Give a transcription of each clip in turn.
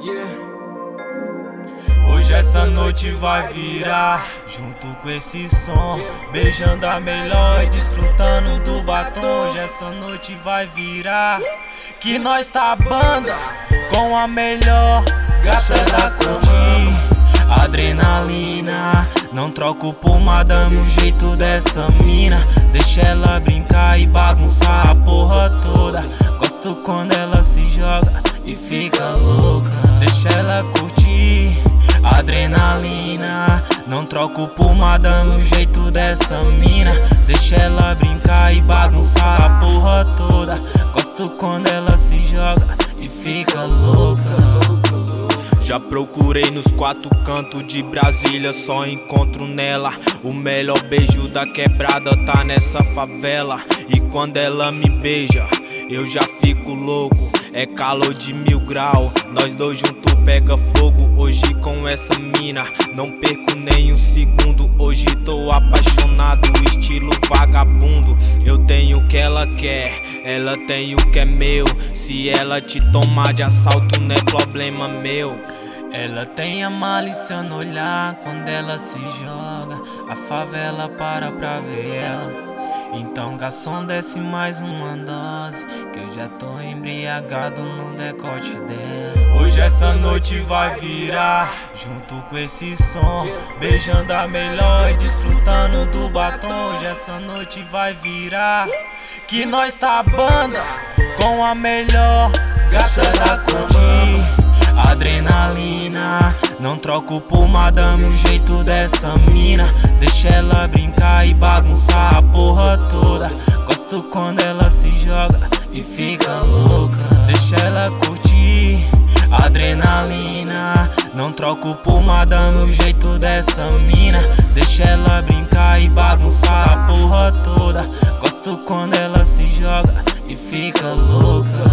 Hoje essa noite vai virar, junto com esse som, beijando a melhor e desfrutando do batom. Hoje essa noite vai virar, que nós tá banda com a melhor gata da Sandy. Adrenalina, não troco por madame o jeito dessa mina. Deixa ela brincar e bagunçar a porra toda. Gosto quando ela se joga e fica louca. Deixa ela curtir adrenalina, não troco por madame o jeito dessa mina. Deixa ela brincar e bagunçar a porra toda. Gosto quando ela se joga e fica louca. Já procurei nos quatro cantos de Brasília, só encontro nela o melhor beijo da quebrada, tá nessa favela. E quando ela me beija, eu já fico louco. É calor de 1000 graus, nós dois juntos pega fogo. Hoje com essa mina, não perco nem um segundo. Hoje tô apaixonado, estilo vagabundo. Eu tenho o que ela quer, ela tem o que é meu. Se ela te tomar de assalto, não é problema meu. Ela tem a malícia no olhar quando ela se joga. A favela para pra ver ela. Então garçom, desce mais uma dose, que eu já tô embriagado no decote dela. Hoje essa noite vai virar, junto com esse som, beijando a melhor e desfrutando do batom. Hoje essa noite vai virar, que nós tá banda com a melhor gata da Sandy. Adrenalina, não troco por madame o jeito dessa mina. Deixa ela brincar e bagunçar a porra toda. Gosto quando ela se joga e fica louca. Deixa ela curtir adrenalina, não troco por madame o jeito dessa mina. Deixa ela brincar e bagunçar a porra toda. Gosto quando ela se joga e fica louca.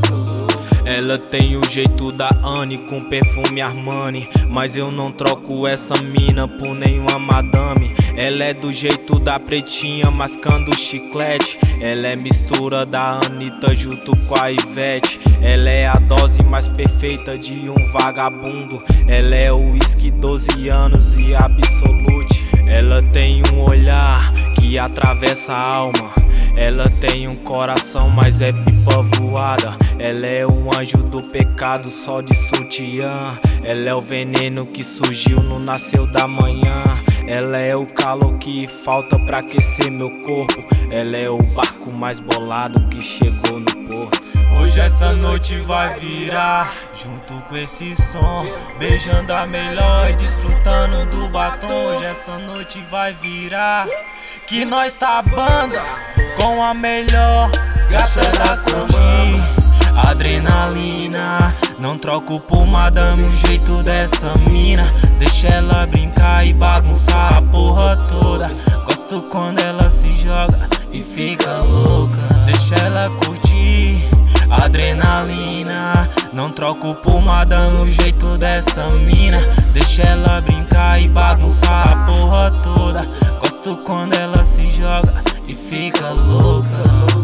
Ela tem o jeito da Anne com perfume Armani, mas eu não troco essa mina por nenhuma madame. Ela é do jeito da pretinha mascando chiclete. Ela é mistura da Anitta junto com a Ivete. Ela é a dose mais perfeita de um vagabundo. Ela é o whisky 12 anos e absolute. Ela tem um olhar que atravessa a alma. Ela tem um coração, mas é pipa voada. Ela é um anjo do pecado, só de sutiã. Ela é o veneno que surgiu no nasceu da manhã. Ela é o calor que falta pra aquecer meu corpo. Ela é o barco mais bolado que chegou no porto. Hoje essa noite vai virar, junto com esse som, beijando a melhor e desfrutando do batom. Hoje essa noite vai virar, que nós tá banda com a melhor gata da Sandy. Adrenalina, não troco por madame o jeito dessa mina. Deixa ela brincar e bagunçar a porra toda. Gosto quando ela se joga e fica louca. Deixa ela curtir adrenalina, não troco por madame o jeito dessa mina. Deixa ela brincar e bagunçar a porra toda. Gosto quando ela se joga e fica louca.